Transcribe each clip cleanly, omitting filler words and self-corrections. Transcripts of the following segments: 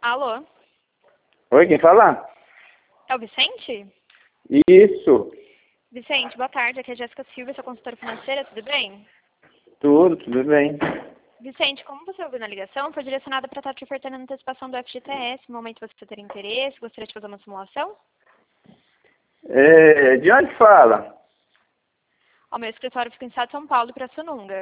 Alô? Oi, quem fala? É o Vicente? Isso. Vicente, boa tarde. Aqui é a Jéssica Silva, sua consultora financeira, tudo bem? Tudo bem. Vicente, como você ouviu na ligação, foi direcionada para estar te ofertando a antecipação do FGTS. No momento você ter interesse, gostaria de fazer uma simulação? De onde fala? O meu escritório fica em Estado de São Paulo, para Sununga.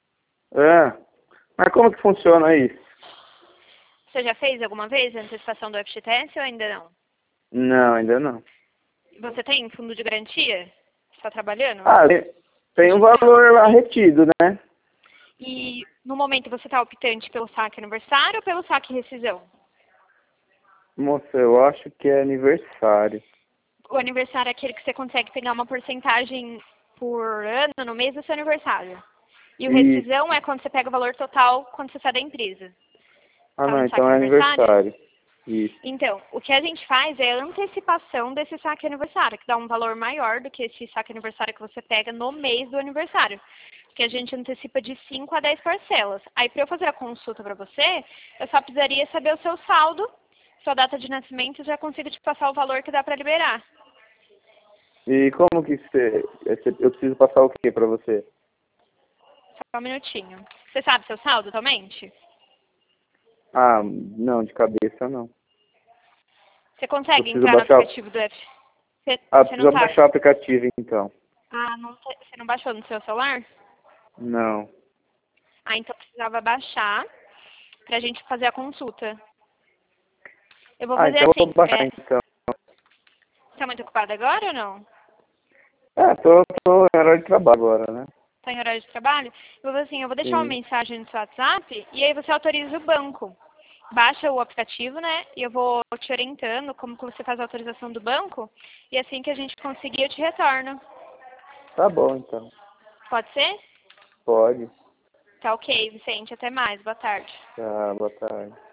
Mas como que funciona isso? Você já fez alguma vez a antecipação do FGTS ou ainda não? Não, ainda não. Você tem fundo de garantia? Está trabalhando? Tem um valor lá retido, né? E no momento você está optante pelo saque aniversário ou pelo saque rescisão? Moça, eu acho que é aniversário. O aniversário é aquele que você consegue pegar uma porcentagem por ano no mês do seu aniversário. E o Isso. rescisão é quando você pega o valor total quando você sai da empresa. Ah, Tá não, no então saque é aniversário? aniversário. Isso. Então, o que a gente faz é a antecipação desse saque aniversário, que dá um valor maior do que esse saque aniversário que você pega no mês do aniversário. Que a gente antecipa de 5 a 10 parcelas. Aí, para eu fazer a consulta para você, eu só precisaria saber o seu saldo, sua data de nascimento, e já consigo te passar o valor que dá para liberar. E como que eu preciso passar o que pra você? Só um minutinho. Você sabe seu saldo atualmente? Ah, não, de cabeça não. Você Eu consegue preciso entrar no baixar. aplicativo do F? Você não Preciso tá. baixar o aplicativo então. Ah, não, você não baixou no seu celular? Não. Ah, então precisava baixar pra gente fazer a consulta. Eu vou fazer Então eu assim. vou baixar então. Você tá muito ocupado agora ou não? Tô em horário de trabalho agora, né? Tá em horário de trabalho? Eu vou fazer assim, eu vou deixar uma Sim. mensagem no seu WhatsApp e aí você autoriza o banco. Baixa o aplicativo, né? E eu vou te orientando como que você faz a autorização do banco. E assim que a gente conseguir, eu te retorno. Tá bom então. Pode ser? Pode. Tá ok, Vicente. Até mais. Boa tarde. Tá, boa tarde.